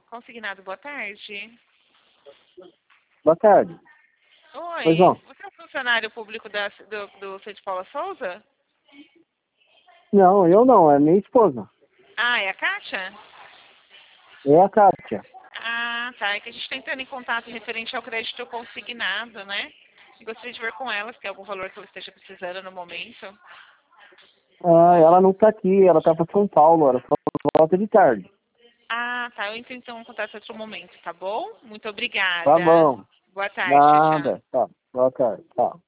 Consignado, boa tarde. Boa tarde. Oi, Pois não. você é um funcionário público do Centro Paula Souza? Não, eu não, é minha esposa. Ah, é a Kátia? É a Kátia. Ah, tá. É que a gente está entrando em contato referente ao crédito consignado, né? E gostaria de ver com ela se tem algum valor que ela esteja precisando no momento. Ah, ela não tá aqui, ela tá pra São Paulo, ela só volta de tarde. Ah, tá. Eu entro então em contato em outro momento, tá bom? Muito Tá obrigada. bom. Boa tarde, tchau, tchau. Nada. Tá. Boa tarde. Tá.